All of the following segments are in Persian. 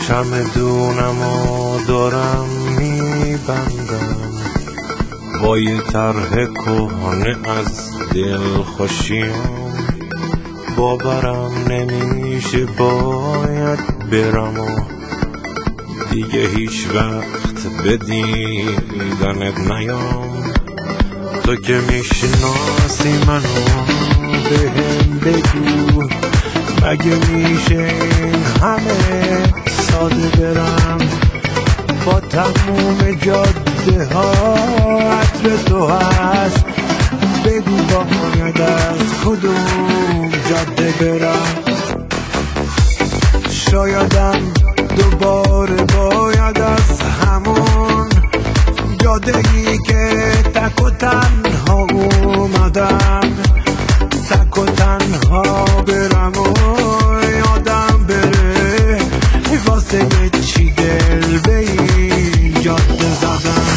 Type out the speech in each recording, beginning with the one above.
چمدونم و دارم میبندم با یه طرح کهنه از دل خوشیم. باورم نمیشه باید برم و دیگه هیچ وقت به دیدنت نیام. تو که میشناسی منو بهم بگو مگه میشه این همه ساده برم با تموم جاده ها عطر تو هست. بگو باید از کدوم جاده برم. شایدم دوباره باید از همون جاده‌ای که تک و تنها اومدم تک و تنها برم و یادم بره واسه چی دل به این جاده زدم.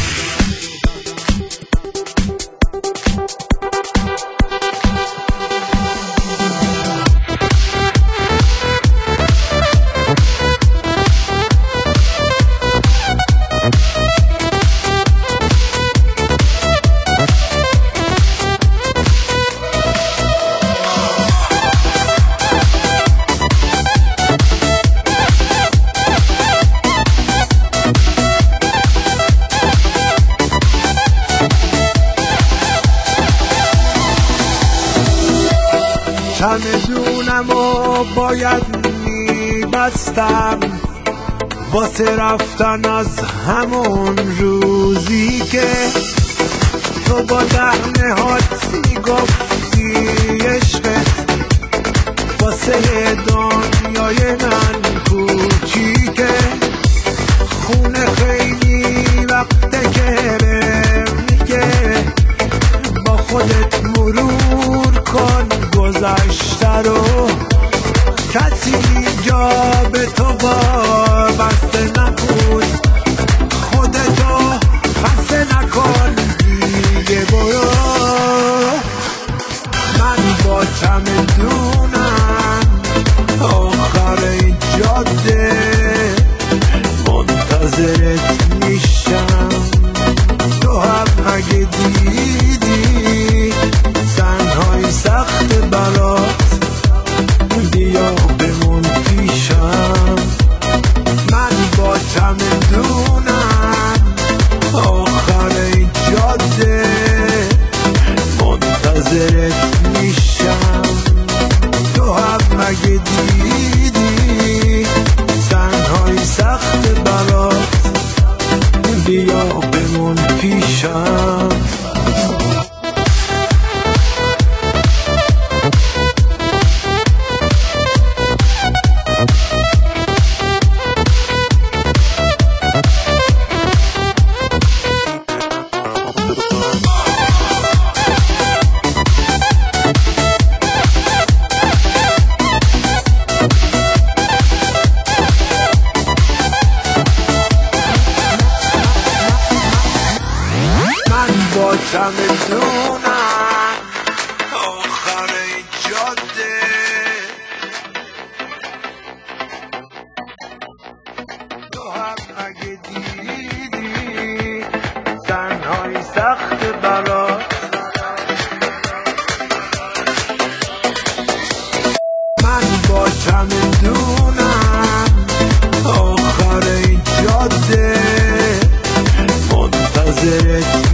چمدونم و باید میبستم واسه رفتن از همون روزی که تو با دهنه هات میگفتی عشقت واسه دنیای من کوچیکه. خونه خیلی وقته که میگه با خودت مرور کن گذشته رو. کسی جا به تو وابسته نبود خودتو خسته نکن دیگه برو. من با چمدونم آخر این جاده منتظرت میشم. تو هم اگه دیدی زنهای سخت بلات بیا بمون پیشم. من با چمدونم آخر این جاده منتظرت میشم. تو هم اگه دیدی زنهای سخت بلات بیا بمون پیشم. با چمدونم آخر این جاده تو هم اگه دیدی زنهای سخت بلات من با چمدونم آخر این جاده منتظرت